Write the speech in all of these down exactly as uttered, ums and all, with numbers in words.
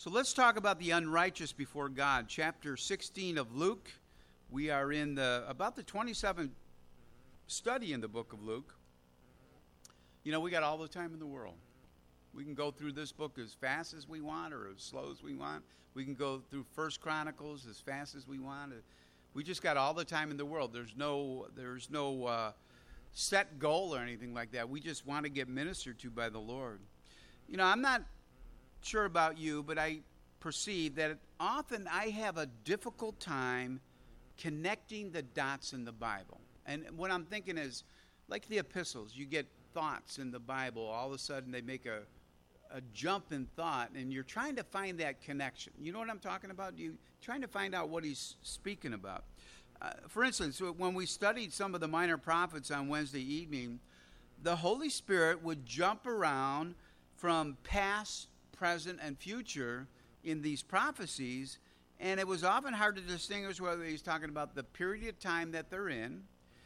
So let's talk about the unrighteous before God. Chapter sixteen of Luke. We are in the about the twenty-seventh study in the book of Luke. You know, we got all the time in the world. We can go through this book as fast as we want or as slow as we want. We can go through First Chronicles as fast as we want. We just got all the time in the world. There's no there's no uh, set goal or anything like that. We just want to get ministered to by the Lord. You know, I'm not sure about you, but I perceive that often I have a difficult time connecting the dots in the Bible. And what I'm thinking is, like the epistles, you get thoughts in the Bible. All of a sudden they make a, a jump in thought, and you're trying to find that connection. You know what I'm talking about? You're trying to find out what he's speaking about. Uh, for instance, when we studied some of the minor prophets on Wednesday evening, the Holy Spirit would jump around from past, present, and future in these prophecies, and it was often hard to distinguish whether he's talking about the period of time that they're in,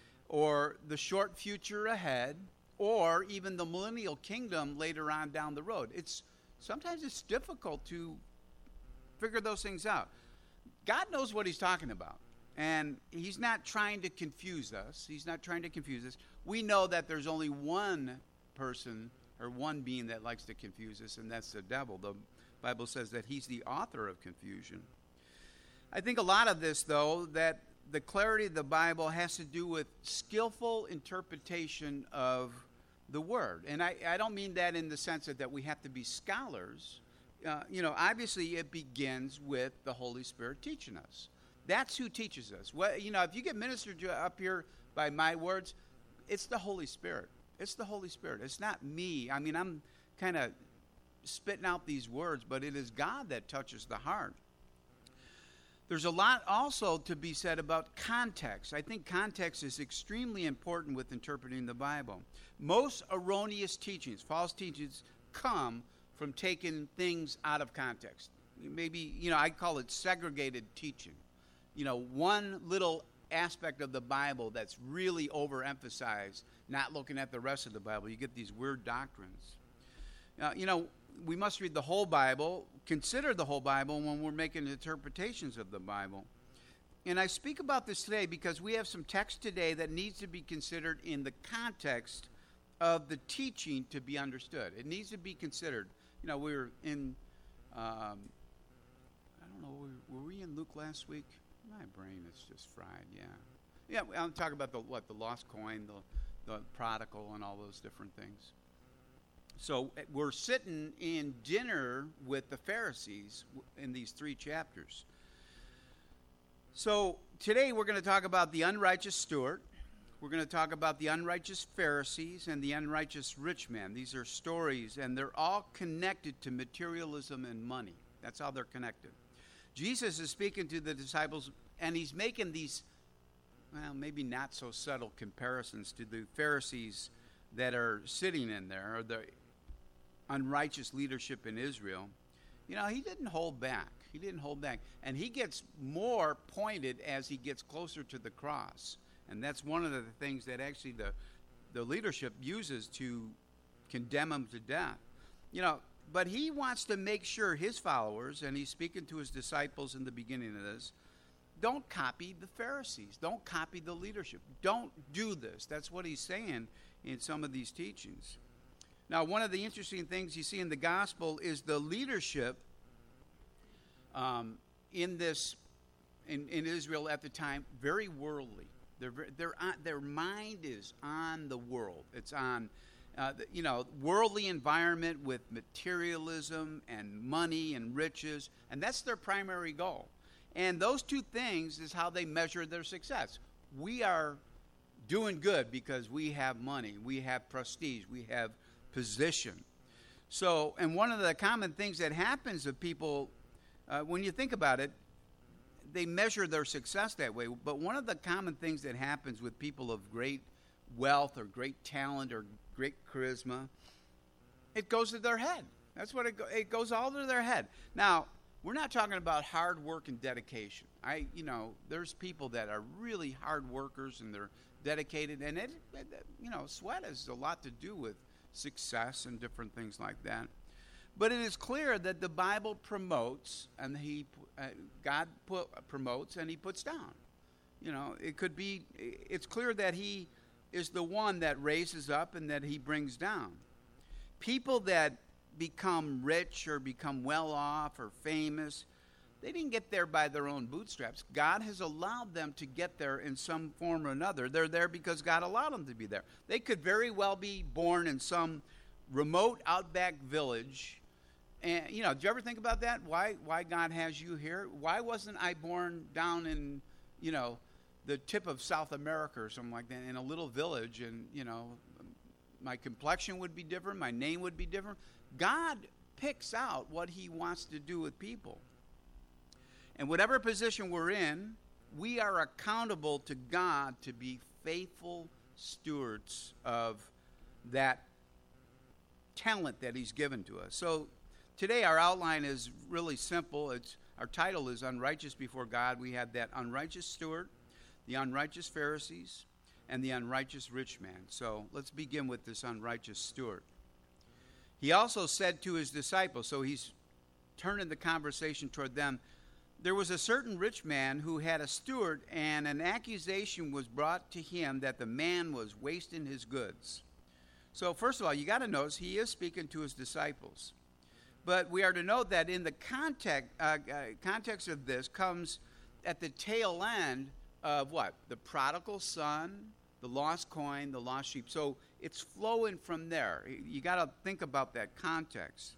or the short future ahead, or even the millennial kingdom later on down the road. It's sometimes it's difficult to figure those things out. God knows what he's talking about, and he's not trying to confuse us. He's not trying to confuse us. We know that there's only one person or one being that likes to confuse us, and that's the devil. The Bible says that he's the author of confusion. I think a lot of this, though, that the clarity of the Bible has to do with skillful interpretation of the Word. And I, I don't mean that in the sense that, that we have to be scholars. Uh, you know, obviously it begins with the Holy Spirit teaching us. That's who teaches us. Well, you know, if you get ministered to up here by my words, it's the Holy Spirit. It's the Holy Spirit. It's not me. I mean, I'm kind of spitting out these words, but it is God that touches the heart. There's a lot also to be said about context. I think context is extremely important with interpreting the Bible. Most erroneous teachings, false teachings, come from taking things out of context. Maybe, you know, I call it segregated teaching. You know, one little aspect of the Bible that's really overemphasized, not looking at the rest of the Bible. You get these weird doctrines. Uh, you know, we must read the whole Bible, consider the whole Bible when we're making interpretations of the Bible. And I speak about this today because we have some text today that needs to be considered in the context of the teaching to be understood. It needs to be considered. You know, we were in, um, I don't know, were we in Luke last week? My brain is just fried, yeah. Yeah, I'm talking about the what, the lost coin, the, the prodigal, and all those different things. So we're sitting in dinner with the Pharisees in these three chapters. So today we're going to talk about the unrighteous steward. We're going to talk about the unrighteous Pharisees and the unrighteous rich man. These are stories, and they're all connected to materialism and money. That's how they're connected. Jesus is speaking to the disciples, and he's making these, well, maybe not so subtle comparisons to the Pharisees that are sitting in there, or the unrighteous leadership in Israel. You know, he didn't hold back. He didn't hold back. And he gets more pointed as he gets closer to the cross. And that's one of the things that actually the, the leadership uses to condemn him to death. You know, but he wants to make sure his followers, and he's speaking to his disciples in the beginning of this, don't copy the Pharisees. Don't copy the leadership. Don't do this. That's what he's saying in some of these teachings. Now, one of the interesting things you see in the gospel is the leadership um, in this, in, in Israel at the time, very worldly. They're, they're on, their mind is on the world. It's on, uh, the, you know, worldly environment with materialism and money and riches, and that's their primary goal. And those two things is how they measure their success. We are doing good because we have money, we have prestige, we have position. So, and one of the common things that happens to people, uh, when you think about it, they measure their success that way. But one of the common things that happens with people of great wealth or great talent or great charisma, it goes to their head. That's what it, go, it goes all to their head. Now, we're not talking about hard work and dedication. I, you know, there's people that are really hard workers and they're dedicated, and it, it you know, sweat has a lot to do with success and different things like that. But it is clear that the Bible promotes, and he, uh, God put, promotes, and he puts down. You know, it could be, it's clear that he is the one that raises up and that he brings down. People that become rich or become well off or famous, they didn't get there by their own bootstraps. God has allowed them to get there in some form or another. They're there because God allowed them to be there. They could very well be born in some remote outback village. And, you know, did you ever think about that? Why, why God has you here? Why wasn't I born down in, you know, the tip of South America or something like that, in a little village, and, you know, my complexion would be different, my name would be different? God picks out what he wants to do with people. And whatever position we're in, we are accountable to God to be faithful stewards of that talent that he's given to us. So today our outline is really simple. It's our title is Unrighteous Before God. We have that unrighteous steward, the unrighteous Pharisees, and the unrighteous rich man. So let's begin with this unrighteous steward. He also said to his disciples, so he's turning the conversation toward them, there was a certain rich man who had a steward, and an accusation was brought to him that the man was wasting his goods. So first of all, you got to notice he is speaking to his disciples. But we are to note that in the context, uh, uh, context of this comes at the tail end of what? The prodigal son, the lost coin, the lost sheep. So it's flowing from there. You got to think about that context.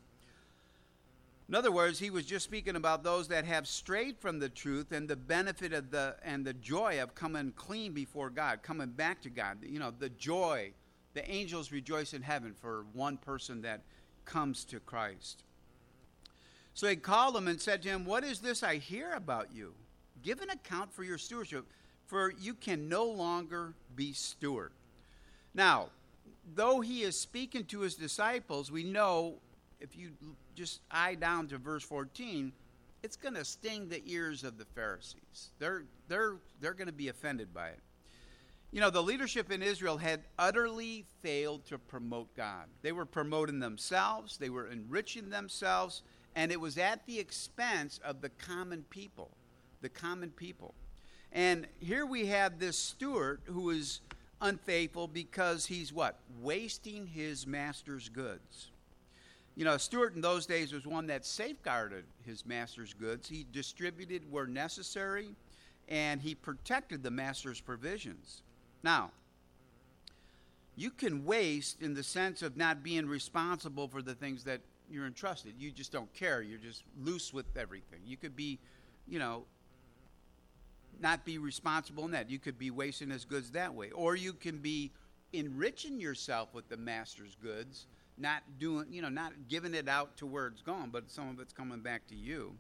In other words, he was just speaking about those that have strayed from the truth and the benefit of the and the joy of coming clean before God, coming back to God. You know, the joy. The angels rejoice in heaven for one person that comes to Christ. So he called him and said to him, "What is this I hear about you? Give an account for your stewardship, for you can no longer be steward." Now, though he is speaking to his disciples, we know, if you just eye down to verse fourteen, it's going to sting the ears of the Pharisees. They're, they're, they're going to be offended by it. You know, the leadership in Israel had utterly failed to promote God. They were promoting themselves, they were enriching themselves, and it was at the expense of the common people. The common people. And here we have this steward who is unfaithful because he's what? Wasting his master's goods. You know, a steward in those days was one that safeguarded his master's goods. He distributed where necessary, and he protected the master's provisions. Now, you can waste in the sense of not being responsible for the things that you're entrusted. You just don't care. You're just loose with everything. You could be, you know, not be responsible in that. You could be wasting his goods that way. Or you can be enriching yourself with the master's goods, not doing, you know, not giving it out to where it's gone, but some of it's coming back to you.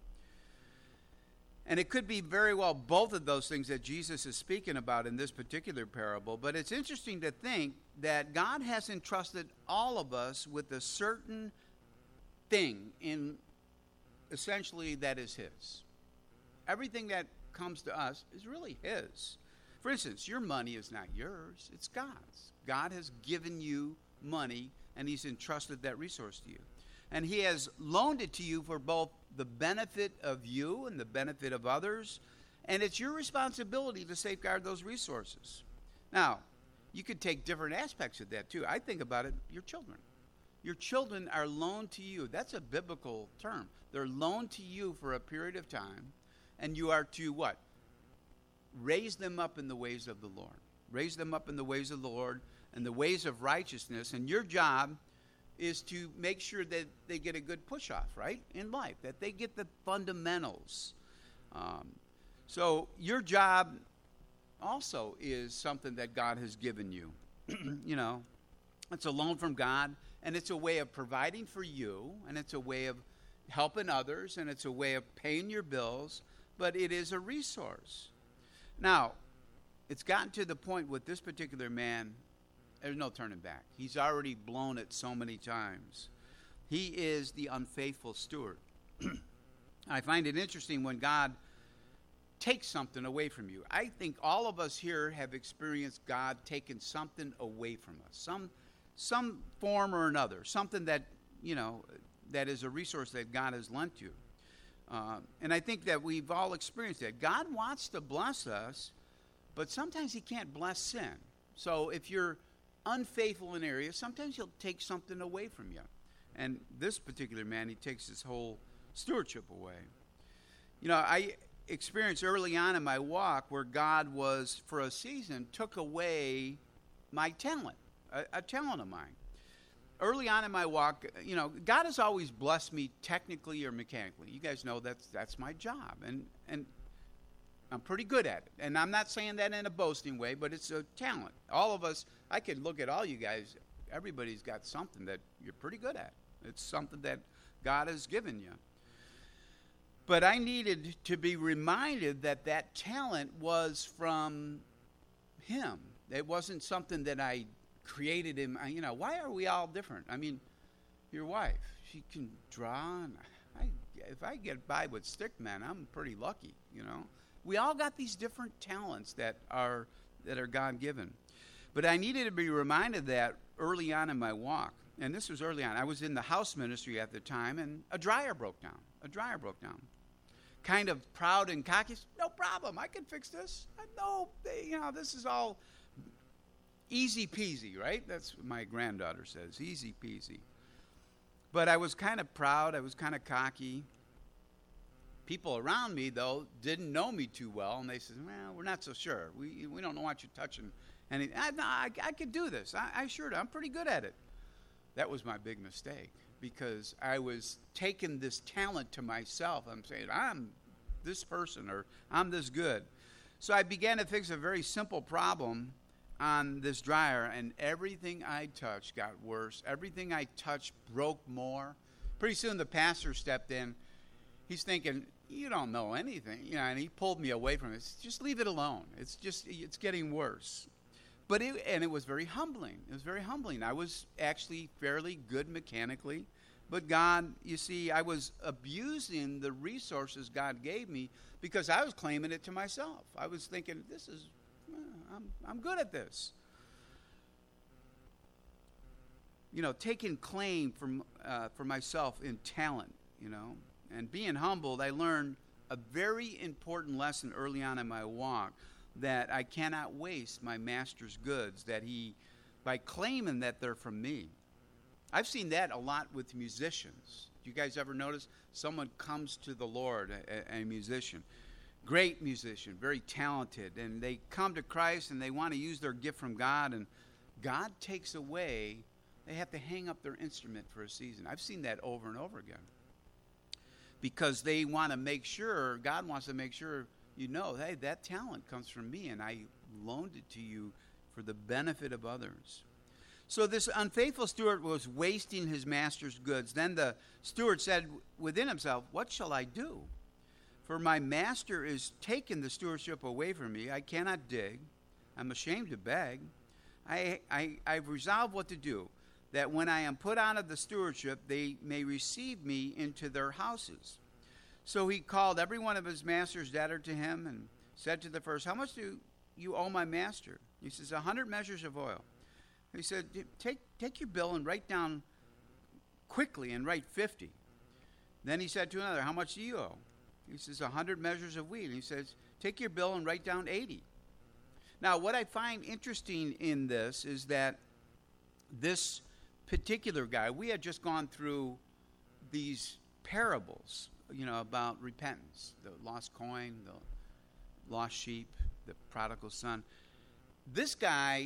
And it could be very well both of those things that Jesus is speaking about in this particular parable. But it's interesting to think that God has entrusted all of us with a certain thing in essentially that is his. Everything that comes to us is really his. For instance, your money is not yours, it's God's. God has given you money, and he's entrusted that resource to you. And he has loaned it to you for both the benefit of you and the benefit of others, and it's your responsibility to safeguard those resources. Now, you could take different aspects of that too. I think about it, your children. Your children are loaned to you. That's a biblical term. They're loaned to you for a period of time, and you are to what? Raise them up in the ways of the Lord. Raise them up in the ways of the Lord and the ways of righteousness. And your job is to make sure that they get a good push-off, right, in life, that they get the fundamentals. Um, so your job also is something that God has given you. You know, it's a loan from God, and it's a way of providing for you, and it's a way of helping others, and it's a way of paying your bills, but it is a resource. Now, it's gotten to the point with this particular man, there's no turning back. He's already blown it so many times. He is the unfaithful steward. I find it interesting when God takes something away from you. I think all of us here have experienced God taking something away from us, some some form or another, something that, you know, that is a resource that God has lent you. Uh, and I think that we've all experienced that. God wants to bless us, but sometimes he can't bless sin. So if you're unfaithful in areas, sometimes he'll take something away from you. And this particular man, he takes his whole stewardship away. You know, I experienced early on in my walk where God was, for a season, took away my talent, a, a talent of mine. Early on in my walk, you know, God has always blessed me technically or mechanically. You guys know that's that's my job, and and I'm pretty good at it. And I'm not saying that in a boasting way, but it's a talent. All of us, I could look at all you guys. Everybody's got something that you're pretty good at. It's something that God has given you. But I needed to be reminded that that talent was from him. It wasn't something that I created him. You know, why are we all different? I mean, your wife, she can draw, and I, if I get by with stick men, I'm pretty lucky, you know. We all got these different talents that are that are God-given. But I needed to be reminded that early on in my walk, and this was early on. I was in the house ministry at the time, and a dryer broke down. A dryer broke down. Kind of proud and cocky. No problem. I can fix this. No, you know, this is all easy peasy, right? That's what my granddaughter says, easy peasy. But I was kind of proud. I was kind of cocky. People around me, though, didn't know me too well, and they said, well, we're not so sure. We we don't want you touching anything. I, no, I, I could do this. I, I sure do. I'm pretty good at it. That was my big mistake, because I was taking this talent to myself. I'm saying, I'm this person, or I'm this good. So I began to fix a very simple problem on this dryer, and everything I touched got worse. Everything I touched broke more. Pretty soon the pastor stepped in. He's thinking, you don't know anything. You know, and he pulled me away from it. Just leave it alone. It's just, it's getting worse. But it, and it was very humbling. It was very humbling. I was actually fairly good mechanically. But God, you see, I was abusing the resources God gave me because I was claiming it to myself. I was thinking, this is, I'm, I'm good at this. You know, taking claim from, uh, for myself in talent, you know. And being humbled, I learned a very important lesson early on in my walk, that I cannot waste my master's goods, that he, by claiming that they're from me. I've seen that a lot with musicians. Do you guys ever notice someone comes to the Lord, a, a musician, great musician, very talented, and they come to Christ and they want to use their gift from God, and God takes away, they have to hang up their instrument for a season. I've seen that over and over again. Because they want to make sure, God wants to make sure you know, hey, that talent comes from me, and I loaned it to you for the benefit of others. So this unfaithful steward was wasting his master's goods. Then the steward said within himself, what shall I do? For my master is taking the stewardship away from me. I cannot dig. I'm ashamed to beg. I, I, I've resolved what to do, that when I am put out of the stewardship, they may receive me into their houses. So he called every one of his master's debtor to him and said to the first, how much do you owe my master? He says, a hundred measures of oil. He said, take, take your bill and write down quickly and write fifty. Then he said to another, how much do you owe? He says, a hundred measures of wheat. And he says, take your bill and write down eighty. Now, what I find interesting in this is that this particular guy, we had just gone through these parables, you know, about repentance, the lost coin, the lost sheep, the prodigal son. This guy,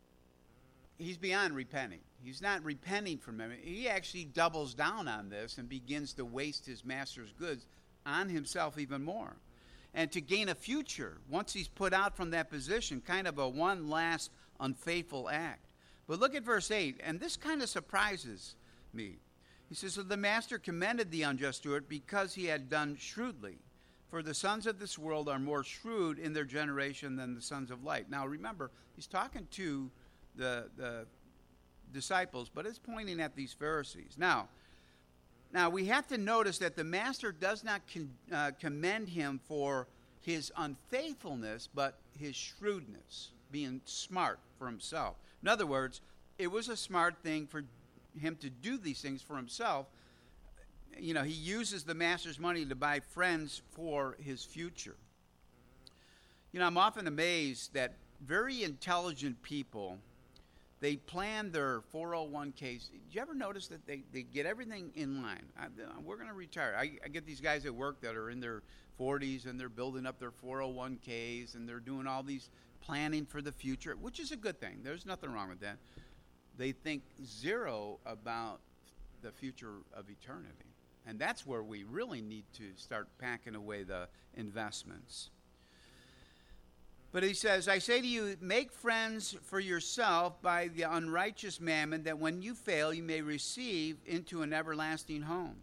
he's beyond repenting. He's not repenting from him. He actually doubles down on this and begins to waste his master's goods on himself even more. And to gain a future, once he's put out from that position, kind of a one last unfaithful act. But look at verse eight, and this kind of surprises me. He says, so the master commended the unjust steward because he had done shrewdly. For the sons of this world are more shrewd in their generation than the sons of light. Now remember, he's talking to the, the disciples, but it's pointing at these Pharisees. Now, now we have to notice that the master does not con, uh, commend him for his unfaithfulness, but his shrewdness, being smart for himself. In other words, it was a smart thing for him to do these things for himself, you know, he uses the master's money to buy friends for his future. You know, I'm often amazed that very intelligent people, they plan their four oh one k's. Did you ever notice that they, they get everything in line? I, we're going to retire. I, I get these guys at work that are in their forties and they're building up their four oh one k's and they're doing all these planning for the future, which is a good thing. There's nothing wrong with that. They think zero about the future of eternity. And that's where we really need to start packing away the investments. But he says, I say to you, make friends for yourself by the unrighteous mammon, that when you fail, you may receive into an everlasting home.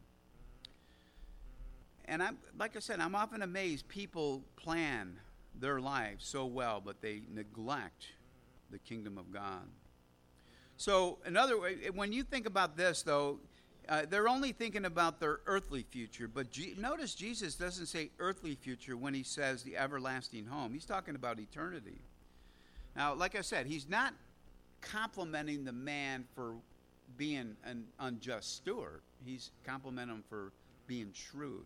And I'm, like I said, I'm often amazed people plan their lives so well, but they neglect the kingdom of God. So, in other words, when you think about this, though, uh, they're only thinking about their earthly future. But G- notice Jesus doesn't say earthly future when he says the everlasting home. He's talking about eternity. Now, like I said, he's not complimenting the man for being an unjust steward. He's complimenting him for being shrewd,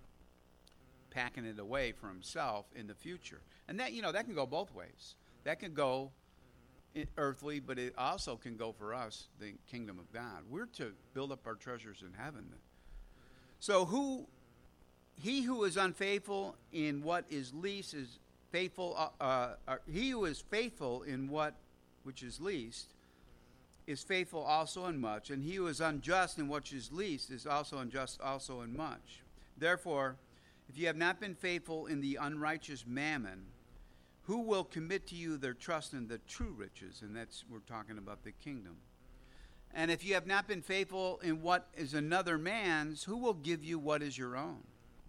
packing it away for himself in the future. And that, you know, that can go both ways. That can go earthly, but it also can go for us, the kingdom of God. We're to build up our treasures in heaven. So who, he who is unfaithful in what is least is faithful, uh, uh, he who is faithful in what which is least is faithful also in much, and he who is unjust in what is least is also unjust also in much. Therefore, if you have not been faithful in the unrighteous mammon, who will commit to you their trust in the true riches? And that's, we're talking about the kingdom. And if you have not been faithful in what is another man's, who will give you what is your own?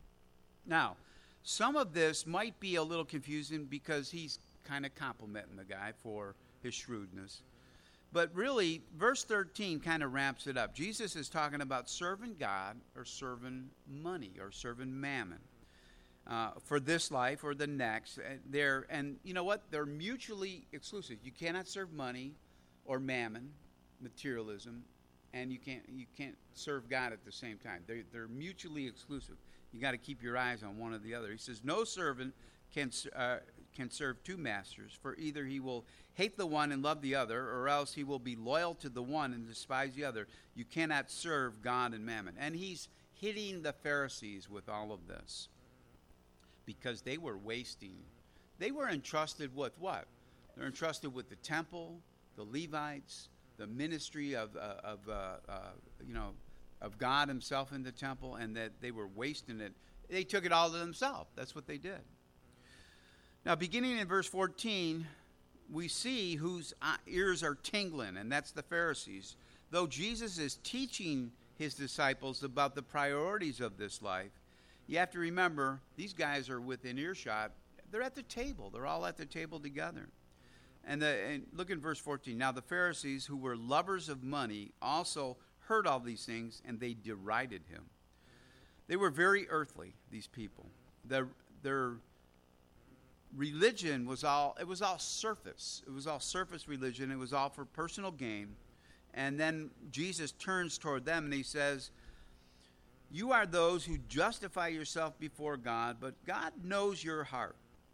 Now, some of this might be a little confusing because he's kind of complimenting the guy for his shrewdness. But really, verse thirteen kind of wraps it up. Jesus is talking about serving God or serving money or serving mammon. Uh, for this life or the next. Uh, they're, and you know what? They're mutually exclusive. You cannot serve money or mammon, materialism, and you can't you can't serve God at the same time. They're, they're mutually exclusive. You got to keep your eyes on one or the other. He says, no servant can uh, can serve two masters, for either he will hate the one and love the other, or else he will be loyal to the one and despise the other. You cannot serve God and mammon. And he's hitting the Pharisees with all of this, because they were wasting. They were entrusted with what? They're entrusted with the temple, the Levites, the ministry of, uh, of uh, uh, you know, of God himself in the temple, and that they were wasting it. They took it all to themselves. That's what they did. Now, beginning in verse fourteen, we see whose ears are tingling, and that's the Pharisees. Though Jesus is teaching his disciples about the priorities of this life, you have to remember, these guys are within earshot. They're at the table. They're all at the table together. And, the, and look in verse fourteen. Now the Pharisees, who were lovers of money, also heard all these things, and they derided him. They were very earthly, these people. Their, their religion was all, it was all surface. It was all surface religion. It was all for personal gain. And then Jesus turns toward them and he says, you are those who justify yourself before God, but God knows your heart.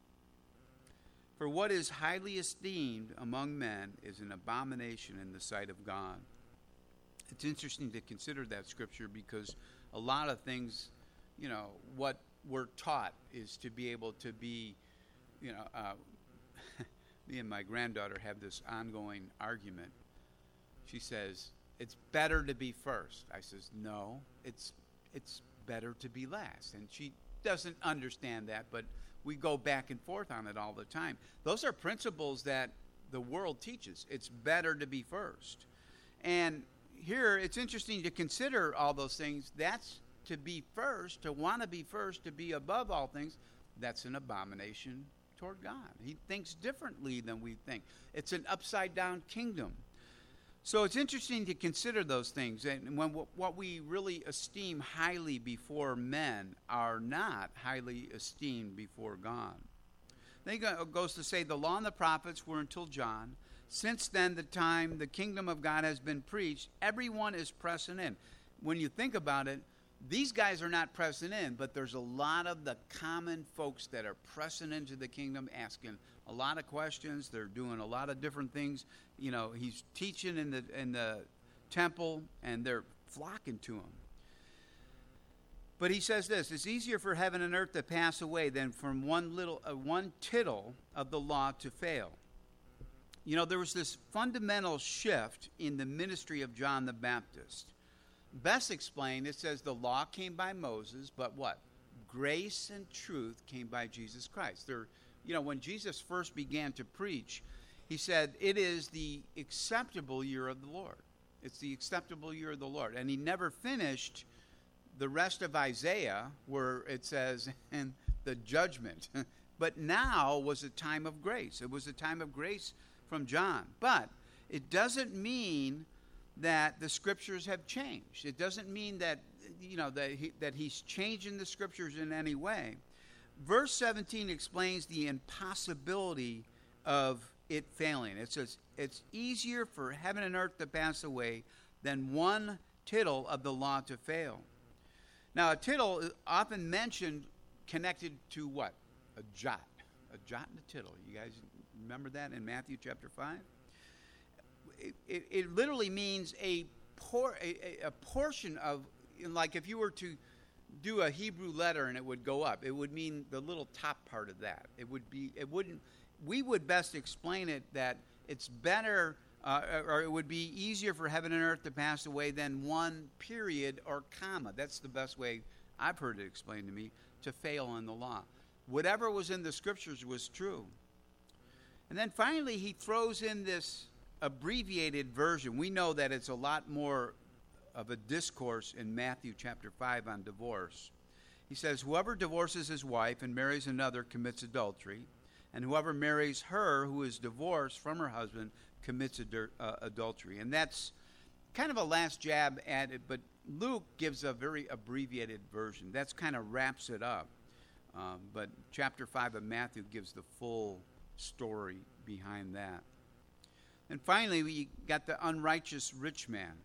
For what is highly esteemed among men is an abomination in the sight of God. It's interesting to consider that scripture because a lot of things, you know, what we're taught is to be able to be, you know, uh, me and my granddaughter have this ongoing argument. She says, it's better to be first. I says, no, it's it's better to be last. And she doesn't understand that, but we go back and forth on it all the time. Those are principles that the world teaches. It's better to be first. And here, it's interesting to consider all those things. That's to be first, to want to be first, to be above all things. That's an abomination toward God. He thinks differently than we think. It's an upside-down kingdom. So it's interesting to consider those things. And when what we really esteem highly before men are not highly esteemed before God. Then it goes to say, the law and the prophets were until John. Since then, the time the kingdom of God has been preached, everyone is pressing in. When you think about it, These guys are not pressing in, but there's a lot of the common folks that are pressing into the kingdom, asking a lot of questions. They're doing a lot of different things. You know, he's teaching in the in the temple, and they're flocking to him. But he says this: it's easier for heaven and earth to pass away than from one little, uh, one tittle of the law to fail. You know, there was this fundamental shift in the ministry of John the Baptist. Best explained, it says the law came by Moses, but what? Grace and truth came by Jesus Christ. There, you know, when Jesus first began to preach, he said, it is the acceptable year of the Lord. It's the acceptable year of the Lord. And he never finished the rest of Isaiah where it says, and the judgment. But now was a time of grace. It was a time of grace from John. But it doesn't mean that the scriptures have changed. It doesn't mean that, you know, that he, that he's changing the scriptures in any way. Verse seventeen explains the impossibility of it failing. It says, it's easier for heaven and earth to pass away than one tittle of the law to fail. Now, a tittle is often mentioned connected to what? A jot. A jot and a tittle. You guys remember that in Matthew chapter five? It, it, it literally means a, por- a, a portion of, like if you were to do a Hebrew letter and it would go up, it would mean the little top part of that. It would be, it wouldn't, we would best explain it that it's better, uh, or it would be easier for heaven and earth to pass away than one period or comma. That's the best way I've heard it explained to me, to fail in the law. Whatever was in the scriptures was true. And then finally, he throws in this abbreviated version. We know that it's a lot more of a discourse in Matthew chapter five on divorce. He says, whoever divorces his wife and marries another commits adultery, and whoever marries her who is divorced from her husband commits ad- uh, adultery. And that's kind of a last jab at it, but Luke gives a very abbreviated version. That's kind of wraps it up. Um, but chapter five of Matthew gives the full story behind that. And finally, we got the unrighteous rich man.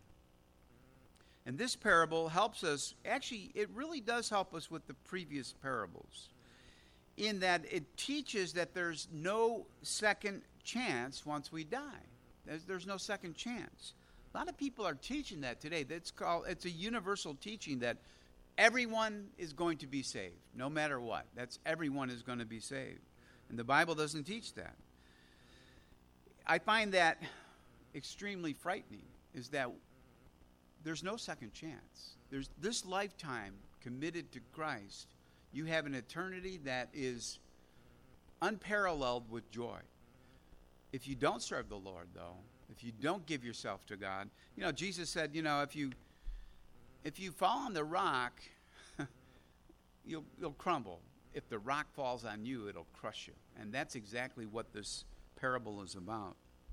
And this parable helps us, actually, it really does help us with the previous parables, in that it teaches that there's no second chance once we die. There's, there's no second chance. A lot of people are teaching that today. That's called, it's a universal teaching that everyone is going to be saved, no matter what. That's everyone is going to be saved. And the Bible doesn't teach that. I find that extremely frightening, is that there's no second chance. There's this lifetime committed to Christ. You have an eternity that is unparalleled with joy. If you don't serve the Lord, though, if you don't give yourself to God, you know, Jesus said, you know, if you if you fall on the rock, you'll you'll crumble. If the rock falls on you, it'll crush you. And that's exactly what this parable is about.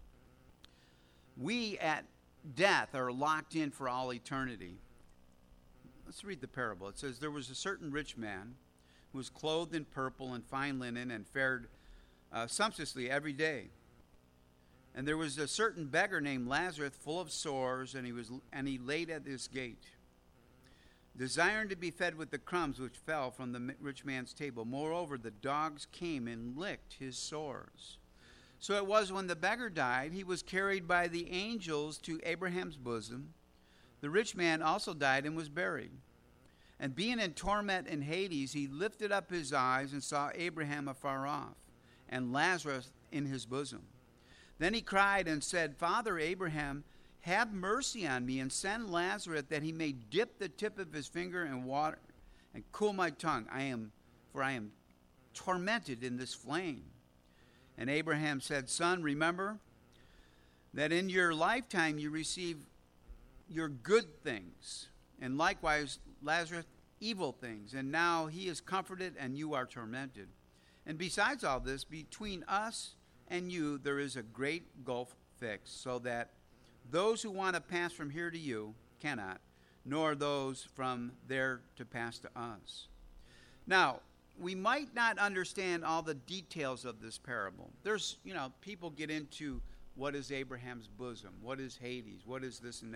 We at death are locked in for all eternity. Let's read the parable. It says, there was a certain rich man who was clothed in purple and fine linen and fared uh, sumptuously every day. And there was a certain beggar named Lazarus, full of sores, and he was and he laid at his gate, desiring to be fed with the crumbs which fell from the rich man's table. Moreover, the dogs came and licked his sores. So it was when the beggar died, he was carried by the angels to Abraham's bosom. The rich man also died and was buried. And being in torment in Hades, he lifted up his eyes and saw Abraham afar off, and Lazarus in his bosom. Then he cried and said, Father Abraham, have mercy on me, and send Lazarus that he may dip the tip of his finger in water and cool my tongue. I am, for I am tormented in this flame. And Abraham said, Son, remember that in your lifetime you receive your good things, and likewise Lazarus evil things. And now he is comforted, and you are tormented. And besides all this, between us and you there is a great gulf fixed, so that those who want to pass from here to you cannot, nor those from there to pass to us. Now, we might not understand all the details of this parable. There's, you know, people get into what is Abraham's bosom, what is Hades, what is this and that.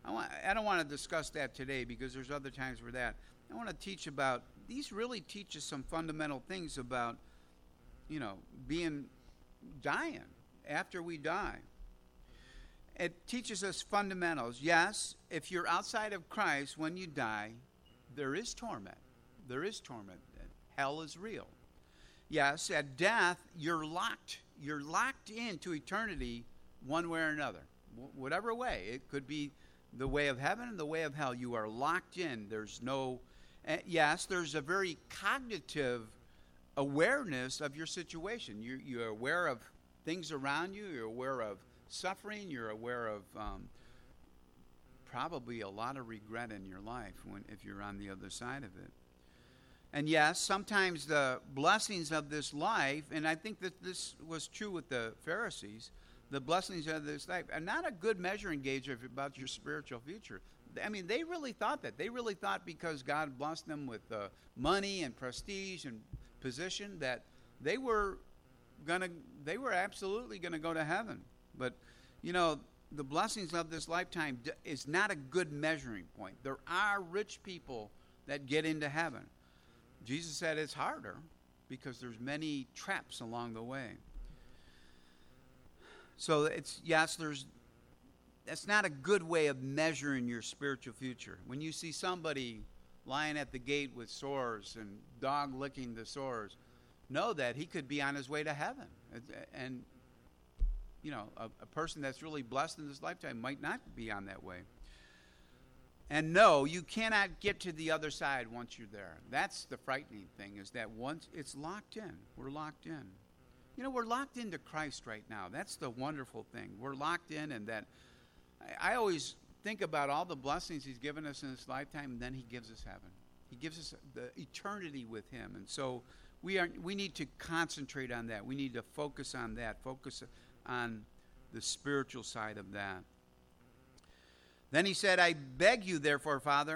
I, want, I don't want to discuss that today because there's other times for that. I want to teach about, these really teach us some fundamental things about, you know, being, dying after we die. It teaches us fundamentals. Yes, if you're outside of Christ when you die, there is torment. There is torment. Hell is real. Yes, at death, you're locked. You're locked into eternity one way or another. Wh- whatever way. It could be the way of heaven and the way of hell. You are locked in. There's no... Uh, yes, there's a very cognitive awareness of your situation. You're, you're aware of things around you. You're aware of suffering. You're aware of um, probably a lot of regret in your life when if you're on the other side of it. And yes, sometimes the blessings of this life, and I think that this was true with the Pharisees, the blessings of this life are not a good measuring gauge of, about your spiritual future. I mean, they really thought that. They really thought because God blessed them with uh, money and prestige and position that they were gonna, they were absolutely going to go to heaven. But, you know, the blessings of this lifetime d- is not a good measuring point. There are rich people that get into heaven. Jesus said it's harder because there's many traps along the way. So it's, yes, there's, that's not a good way of measuring your spiritual future. When you see somebody lying at the gate with sores and dog licking the sores, know that he could be on his way to heaven. And, you know, a, a person that's really blessed in this lifetime might not be on that way. And no, you cannot get to the other side once you're there. That's the frightening thing, is that once it's locked in, we're locked in. You know, we're locked into Christ right now. That's the wonderful thing. We're locked in, and that I, I always think about all the blessings he's given us in this lifetime, and then he gives us heaven. He gives us the eternity with him. And so we are we need to concentrate on that. We need to focus on that, focus on the spiritual side of that. Then he said, I beg you, therefore, Father,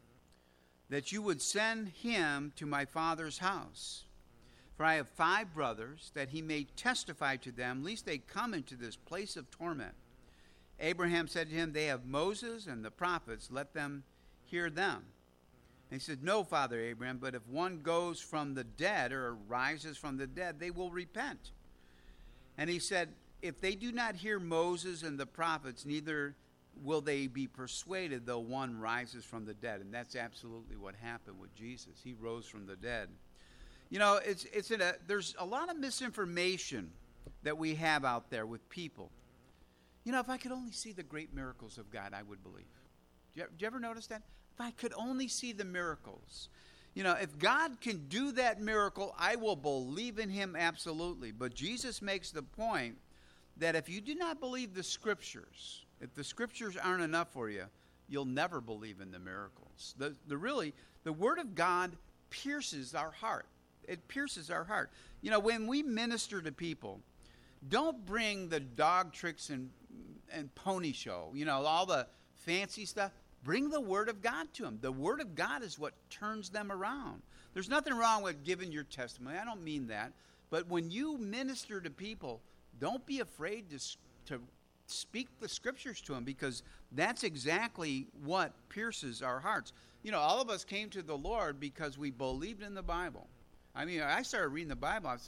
that you would send him to my father's house. For I have five brothers, that he may testify to them, lest they come into this place of torment. Abraham said to him, they have Moses and the prophets, let them hear them. And he said, no, Father Abraham, but if one goes from the dead or rises from the dead, they will repent. And he said, if they do not hear Moses and the prophets, neither will they be persuaded though one rises from the dead. And that's absolutely what happened with Jesus. He rose from the dead. You know, it's it's in a, there's a lot of misinformation that we have out there with people. You know, if I could only see the great miracles of God, I would believe. Do you, do you ever notice that? If I could only see the miracles. You know, if God can do that miracle, I will believe in him absolutely. But Jesus makes the point that if you do not believe the Scriptures, if the Scriptures aren't enough for you, you'll never believe in the miracles. The, the really, the Word of God pierces our heart. It pierces our heart. You know, when we minister to people, don't bring the dog tricks and, and pony show, you know, all the fancy stuff. Bring the Word of God to them. The Word of God is what turns them around. There's nothing wrong with giving your testimony. I don't mean that. But when you minister to people, don't be afraid to to speak the Scriptures to them, because that's exactly what pierces our hearts. You know, all of us came to the Lord because we believed in the Bible. I mean, I started reading the Bible. I said,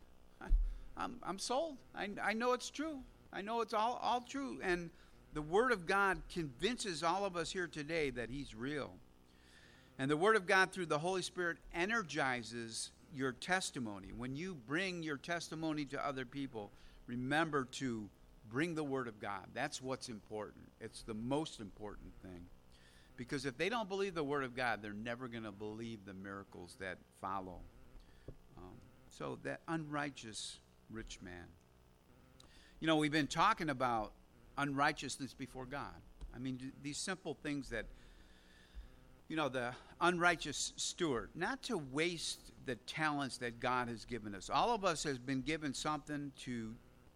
I'm, I'm sold. I, I know it's true. I know it's all, all true. And the Word of God convinces all of us here today that he's real. And the Word of God through the Holy Spirit energizes your testimony. When you bring your testimony to other people, remember to bring the Word of God. That's what's important. It's the most important thing. Because if they don't believe the Word of God, they're never going to believe the miracles that follow. Um, so that unrighteous rich man. You know, we've been talking about unrighteousness before God. I mean, these simple things that, you know, the unrighteous steward, not to waste the talents that God has given us. All of us has been given something to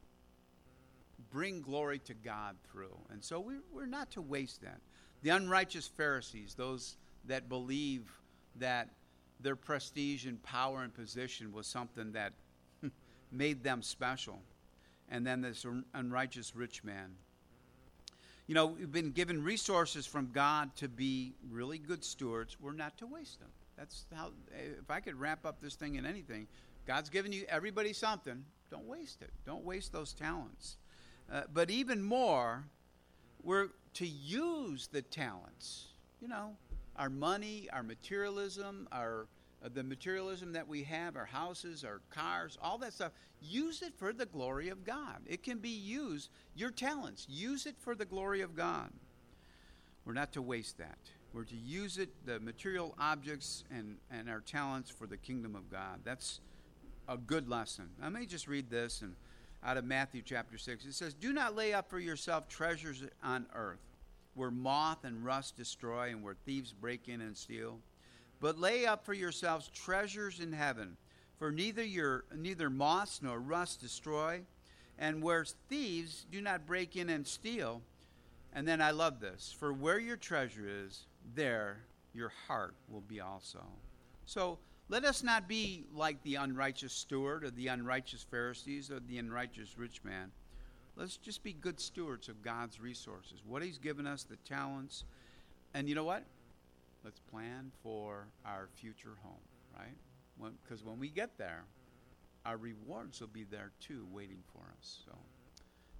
bring glory to God through. And so we, we're not to waste that. The unrighteous Pharisees, those that believe that their prestige and power and position was something that made them special. And then this unrighteous rich man. You know, we've been given resources from God to be really good stewards. We're not to waste them. That's how, if I could wrap up this thing in anything, God's given you everybody something. Don't waste it. Don't waste those talents. Uh, but even more, we're to use the talents. You know, our money, our materialism, our uh, the materialism that we have, our houses, our cars, all that stuff. Use it for the glory of God. It can be used. Your talents, use it for the glory of God. We're not to waste that. We're to use it, the material objects and, and our talents for the kingdom of God. That's a good lesson. Let me just read this and out of Matthew chapter six. It says, "Do not lay up for yourself treasures on earth, where moth and rust destroy and where thieves break in and steal. But lay up for yourselves treasures in heaven, for neither your neither moths nor rust destroy, and where thieves do not break in and steal." And then I love this. "For where your treasure is, there your heart will be also." So let us not be like the unrighteous steward or the unrighteous Pharisees or the unrighteous rich man. Let's just be good stewards of God's resources. What he's given us, the talents. And you know what? Let's plan for our future home, right? Because when, when we get there, our rewards will be there too, waiting for us. So